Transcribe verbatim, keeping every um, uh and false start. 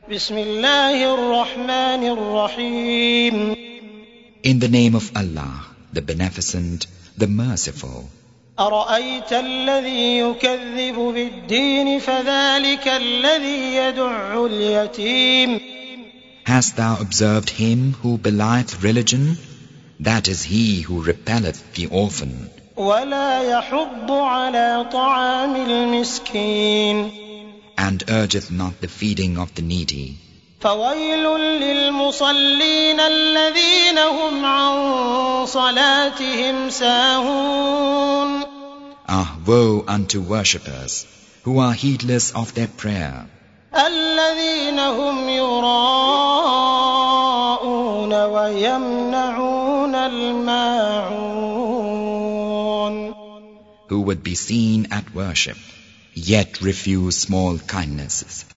بسم الله الرحمن الرحيم. In the name of Allah, the Beneficent, the Merciful. أرأيت الذي يكذب بالدين فذلك الذي يدع اليتيم. Hast thou observed him who belieth religion? That is he who repelleth the orphan. ولا يحض على طعام المسكين. And urgeth not the feeding of the needy. فويل للمصلين الذين هم عن صلاتهم ساهون. Ah, woe unto worshippers, who are heedless of their prayer. الذين هم يراءون ويمنعون الماعون. Who would be seen at worship, yet refuse small kindnesses.